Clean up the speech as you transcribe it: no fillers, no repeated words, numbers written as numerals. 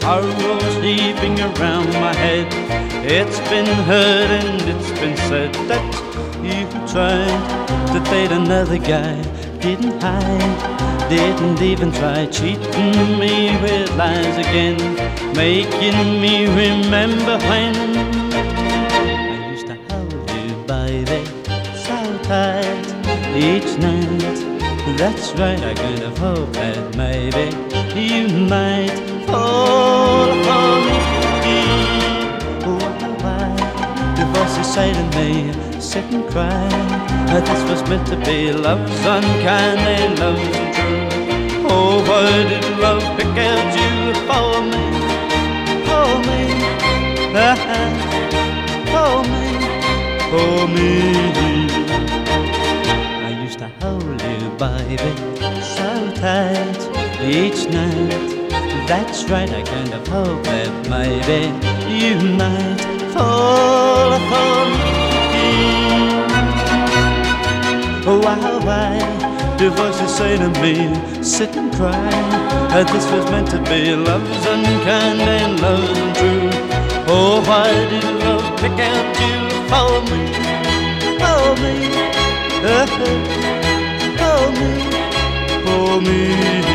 sorrows heaving around my head. It's been heard and it's been said that you tried to date another guy, didn't hide, didn't even try, cheating me with lies again, making me remember when I used to hold you, baby, so tight each night. That's right, I kind of hope that maybe you might fall for me. Why do voices say to me, sit and cry, this was meant to be, love's unkind and love's untrue. Oh, why did love pick out you for me? For me, for me, for me. I used to hold you, baby, so tight each night. That's right, I kind of hope that maybe you might fall for me. Why do voices say to me, sit and cry, this was meant to be, love's unkind and love's untrue. Oh, why did love pick out you for me? For me, for me, for me.